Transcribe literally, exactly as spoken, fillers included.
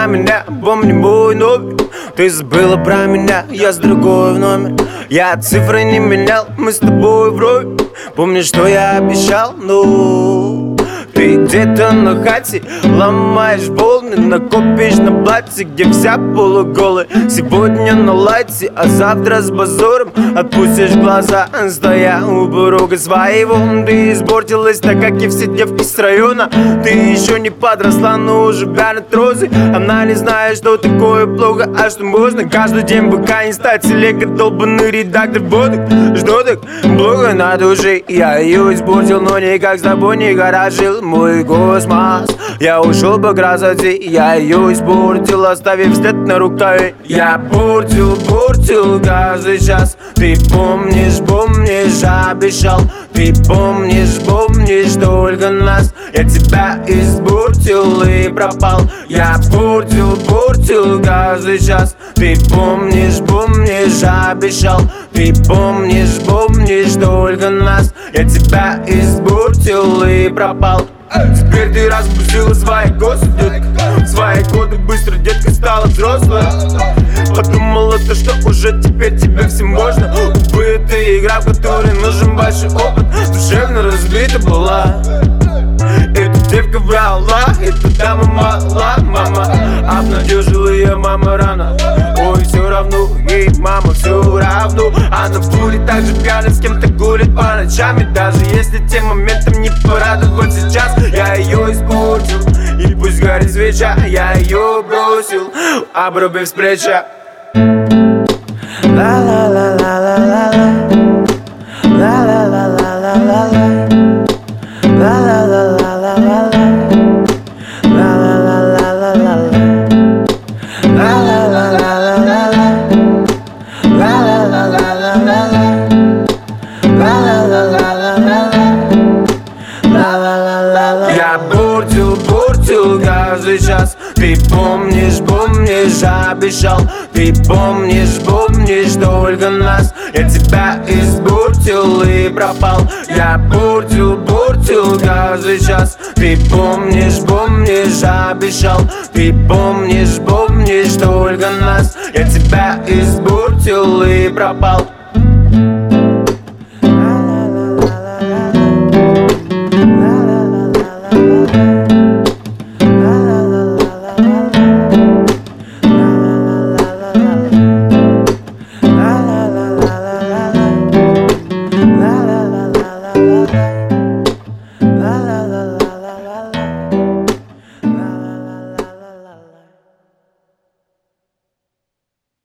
про меня, помни мой номер. Ты забыла про меня, я с другой в номер. Я цифры не менял, мы с тобой вровень. Помнишь, что я обещал? Ну, ты где-то на хате ломаешь волны, накопишь на платье, где вся полуголая. Сегодня на лайте, а завтра с базором отпустишь глаза, стоя у порога своего. Ты испортилась, так как и все девки с района. Ты еще не подросла, но уже вянут розы. Она не знает, что такое плохо, а что можно. Каждый день пока не стать телега, долбанный редактор водок. Что так плохо на душе? Я ее испортил, но никак с тобой не гаражил. Мой космос, я ушел по красоте. Я ее испортил, оставив след на рукаве. Я портил, портил каждый час. Ты помнишь, помнишь, обещал. Ты помнишь, помнишь только нас. Я тебя испортил и пропал. Я портил, портил каждый час. Ты помнишь, помнишь, обещал. Ты помнишь, помнишь только нас. Я тебя испортил и пропал. Теперь ты разбудила свои косы, детка. Свои годы быстро, детка, стала взрослая. Подумала то, что уже теперь тебе всем можно. Увы, это игра, в которой нужен большой опыт. Душевно разбита была. Эта девка врала, эта дама мала. Мама обнадежила ее, мама рано. Ой, все равно, ей мама все равно. Она будет так же пьяна, с кем-то гулит по ночам. И даже если тем моментом не порадовать сейчас, я ее испортил, и пусть горит свеча. Я ее бросил, обрубив с плеча. Ла-ла-ла-ла-ла-ла-ла, ла-ла-ла-ла-ла-ла-ла, ла-ла-ла-ла-ла-ла-ла, я портил, портил каждый час. Ты помнишь, помнишь, обещал. Ты помнишь, помнишь только нас. Я тебя испортил и пропал. Я портил, портил каждый час. Ты помнишь, помнишь, обещал. Ты помнишь, помнишь только нас. Я тебя испортил и пропал.